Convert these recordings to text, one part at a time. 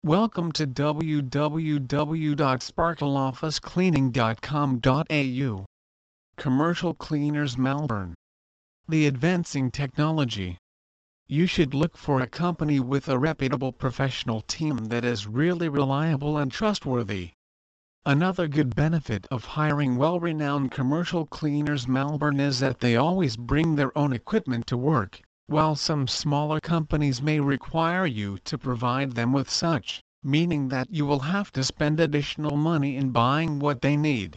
Welcome to www.sparkleofficecleaning.com.au. Commercial Cleaners Melbourne. The advancing technology. You should look for a company with a reputable professional team that is really reliable and trustworthy. Another good benefit of hiring well-renowned Commercial Cleaners Melbourne is that they always bring their own equipment to work, while some smaller companies may require you to provide them with such, meaning that you will have to spend additional money in buying what they need.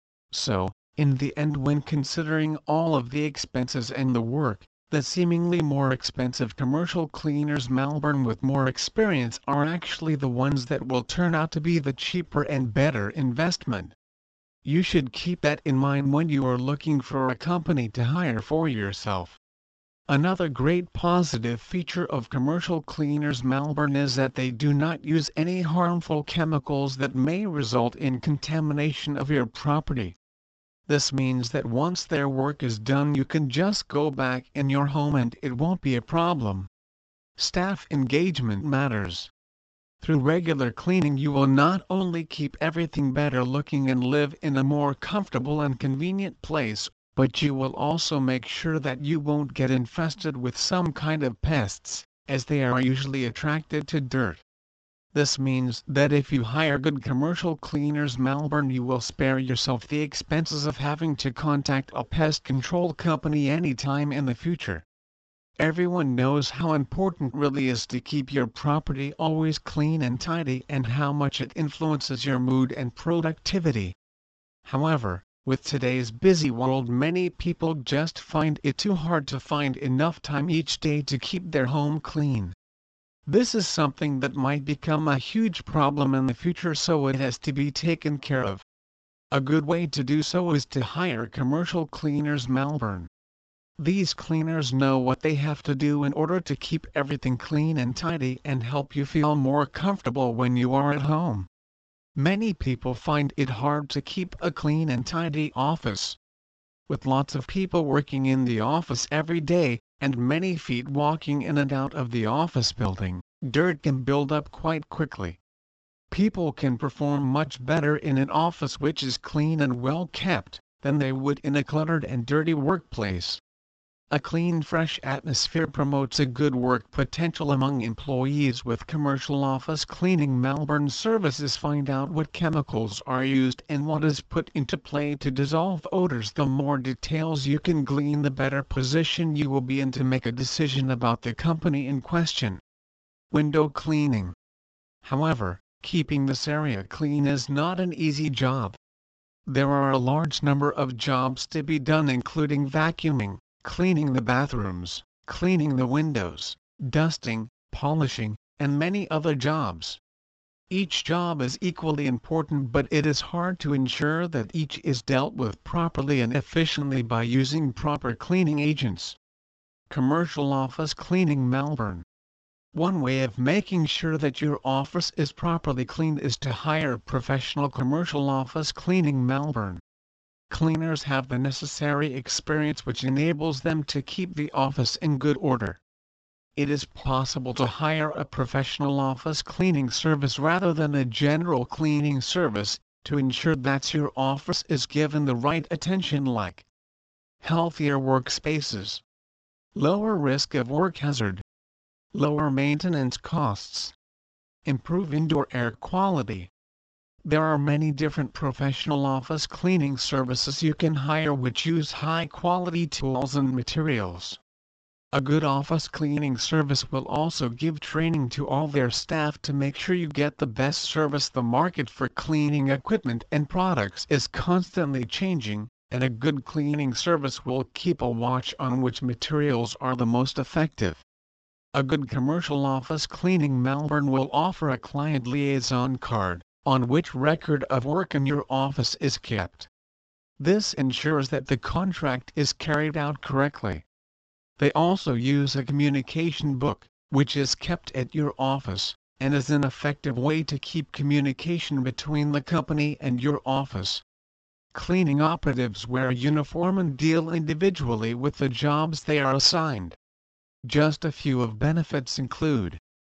So, in the end, when considering all of the expenses and the work, the seemingly more expensive Commercial Cleaners Melbourne with more experience are actually the ones that will turn out to be the cheaper and better investment. You should keep that in mind when you are looking for a company to hire for yourself. Another great positive feature of Commercial Cleaners Melbourne is that they do not use any harmful chemicals that may result in contamination of your property. This means that once their work is done, you can just go back in your home and it won't be a problem. Staff engagement matters. Through regular cleaning, you will not only keep everything better looking and live in a more comfortable and convenient place, but you will also make sure that you won't get infested with some kind of pests, as they are usually attracted to dirt. This means that if you hire good Commercial Cleaners Melbourne, you will spare yourself the expenses of having to contact a pest control company anytime in the future. Everyone knows how important it really is to keep your property always clean and tidy, and how much it influences your mood and productivity. However, with today's busy world, many people just find it too hard to find enough time each day to keep their home clean. This is something that might become a huge problem in the future, so it has to be taken care of. A good way to do so is to hire Commercial Cleaners Melbourne. These cleaners know what they have to do in order to keep everything clean and tidy and help you feel more comfortable when you are at home. Many people find it hard to keep a clean and tidy office. With lots of people working in the office every day, and many feet walking in and out of the office building, dirt can build up quite quickly. People can perform much better in an office which is clean and well kept, than they would in a cluttered and dirty workplace. A clean, fresh atmosphere promotes a good work potential among employees. With Commercial Office Cleaning Melbourne services, find out what chemicals are used and what is put into play to dissolve odors. The more details you can glean, the better position you will be in to make a decision about the company in question. Window cleaning. However, keeping this area clean is not an easy job. There are a large number of jobs to be done, including vacuuming, cleaning the bathrooms, cleaning the windows, dusting, polishing, and many other jobs. Each job is equally important, but it is hard to ensure that each is dealt with properly and efficiently by using proper cleaning agents. Commercial Office Cleaning Melbourne. One way of making sure that your office is properly cleaned is to hire professional Commercial Office Cleaning Melbourne. Cleaners have the necessary experience which enables them to keep the office in good order. It is possible to hire a professional office cleaning service rather than a general cleaning service, to ensure that your office is given the right attention, like healthier workspaces, lower risk of work hazard, lower maintenance costs, improve indoor air quality. There are many different professional office cleaning services you can hire which use high-quality tools and materials. A good office cleaning service will also give training to all their staff to make sure you get the best service. The market for cleaning equipment and products is constantly changing, and a good cleaning service will keep a watch on which materials are the most effective. A good Commercial Office Cleaning Melbourne will offer a client liaison card, on which record of work in your office is kept. This ensures that the contract is carried out correctly. They also use a communication book, which is kept at your office, and is an effective way to keep communication between the company and your office. Cleaning operatives wear a uniform and deal individually with the jobs they are assigned. Just a few of benefits include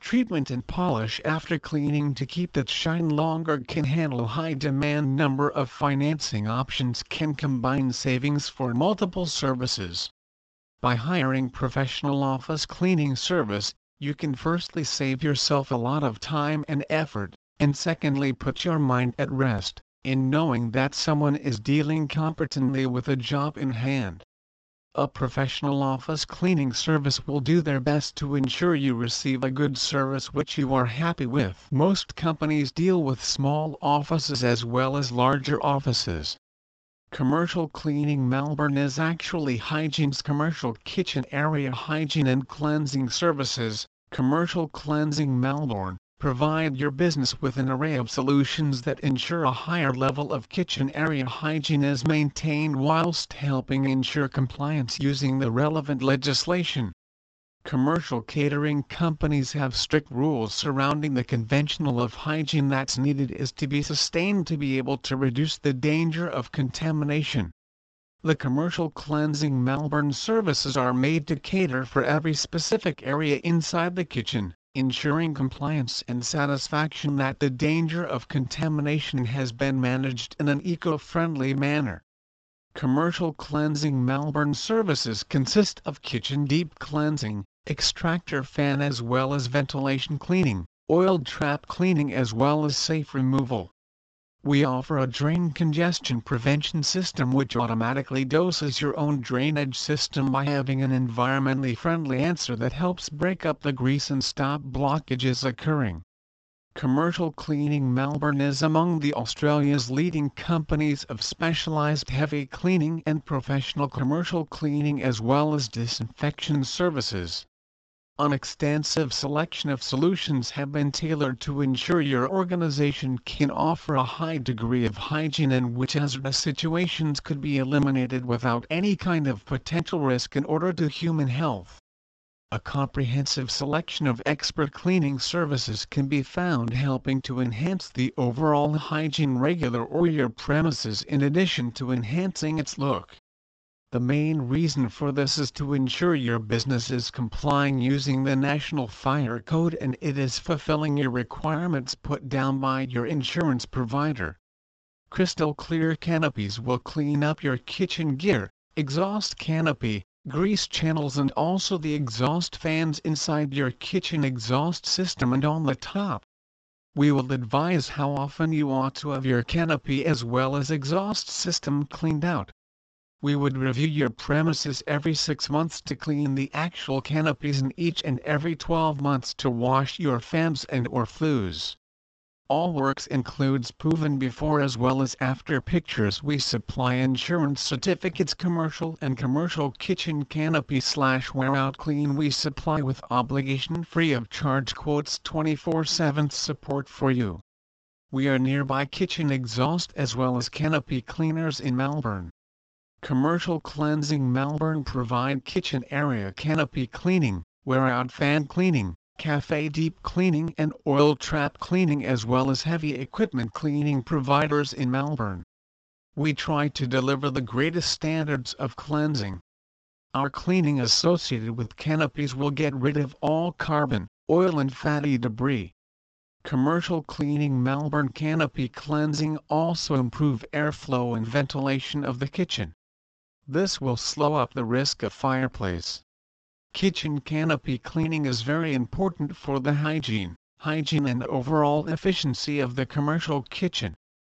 treatment and polish after cleaning to keep that shine longer, can handle high demand number of financing options, can combine savings for multiple services. By hiring professional office cleaning service, you can firstly save yourself a lot of time and effort, and secondly put your mind at rest, in knowing that someone is dealing competently with a job in hand. A professional office cleaning service will do their best to ensure you receive a good service which you are happy with. Most companies deal with small offices as well as larger offices. Commercial Cleaning Melbourne is actually Hygiene's commercial kitchen area hygiene and cleansing services. Commercial Cleansing Melbourne provide your business with an array of solutions that ensure a higher level of kitchen area hygiene is maintained whilst helping ensure compliance using the relevant legislation. Commercial catering companies have strict rules surrounding the conventional of hygiene that's needed is to be sustained to be able to reduce the danger of contamination. The Commercial Cleansing Melbourne services are made to cater for every specific area inside the kitchen, ensuring compliance and satisfaction that the danger of contamination has been managed in an eco-friendly manner. Commercial Cleansing Melbourne services consist of kitchen deep cleansing, extractor fan as well as ventilation cleaning, oil trap cleaning as well as safe removal. We offer a drain congestion prevention system which automatically doses your own drainage system by having an environmentally friendly answer that helps break up the grease and stop blockages occurring. Commercial Cleaning Melbourne is among the Australia's leading companies of specialised heavy cleaning and professional commercial cleaning as well as disinfection services. An extensive selection of solutions have been tailored to ensure your organization can offer a high degree of hygiene in which hazardous situations could be eliminated without any kind of potential risk in order to human health. A comprehensive selection of expert cleaning services can be found helping to enhance the overall hygiene regular or your premises in addition to enhancing its look. The main reason for this is to ensure your business is complying using the National Fire Code and it is fulfilling your requirements put down by your insurance provider. Crystal clear canopies will clean up your kitchen gear, exhaust canopy, grease channels and also the exhaust fans inside your kitchen exhaust system and on the top. We will advise how often you ought to have your canopy as well as exhaust system cleaned out. We would review your premises every 6 months to clean the actual canopies and each and every 12 months to wash your fans and or flues. All works includes proven before as well as after pictures. We supply insurance certificates commercial and commercial kitchen canopy / wear out clean. We supply with obligation free of charge quotes 24/7 support for you. We are nearby kitchen exhaust as well as canopy cleaners in Melbourne. Commercial Cleansing Melbourne provide kitchen area canopy cleaning, wear out fan cleaning, cafe deep cleaning and oil trap cleaning as well as heavy equipment cleaning providers in Melbourne. We try to deliver the greatest standards of cleansing. Our cleaning associated with canopies will get rid of all carbon, oil and fatty debris. Commercial Cleaning Melbourne canopy cleansing also improve airflow and ventilation of the kitchen. This will slow up the risk of fireplace. Kitchen canopy cleaning is very important for the hygiene and overall efficiency of the commercial kitchen.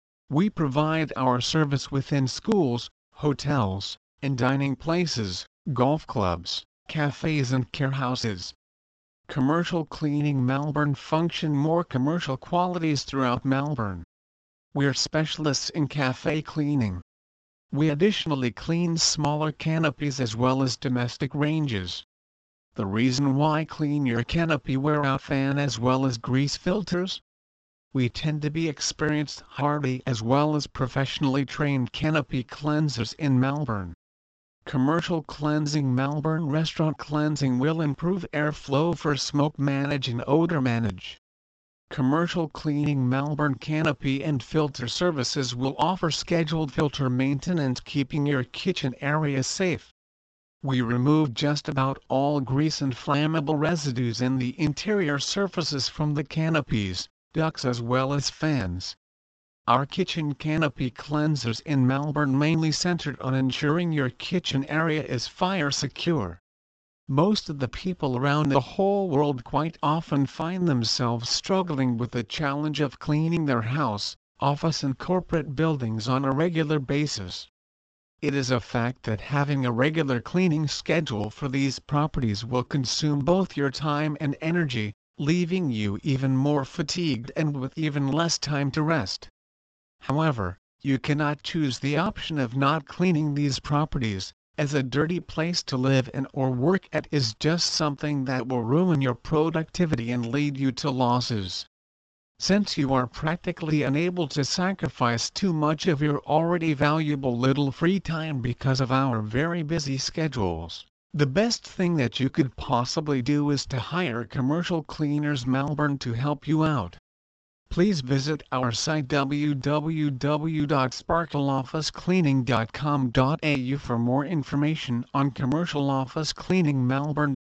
We provide our service within schools, hotels, and dining places, golf clubs, cafes and care houses. Commercial Cleaning Melbourne function more commercial qualities throughout Melbourne. We're specialists in cafe cleaning. We additionally clean smaller canopies as well as domestic ranges. The reason why clean your canopy wear out fan as well as grease filters? We tend to be experienced hardy as well as professionally trained canopy cleansers in Melbourne. Commercial Cleansing Melbourne restaurant cleansing will improve airflow for smoke manage and odor manage. Commercial Cleaning Melbourne canopy and filter services will offer scheduled filter maintenance keeping your kitchen area safe. We remove just about all grease and flammable residues in the interior surfaces from the canopies, ducts as well as fans. Our kitchen canopy cleansers in Melbourne mainly centered on ensuring your kitchen area is fire secure. Most of the people around the whole world quite often find themselves struggling with the challenge of cleaning their house, office and corporate buildings on a regular basis. It is a fact that having a regular cleaning schedule for these properties will consume both your time and energy, leaving you even more fatigued and with even less time to rest. However, you cannot choose the option of not cleaning these properties, as a dirty place to live in or work at is just something that will ruin your productivity and lead you to losses. Since you are practically unable to sacrifice too much of your already valuable little free time because of our very busy schedules, the best thing that you could possibly do is to hire Commercial Cleaners Melbourne to help you out. Please visit our site www.sparkleofficecleaning.com.au for more information on Commercial Office Cleaning Melbourne.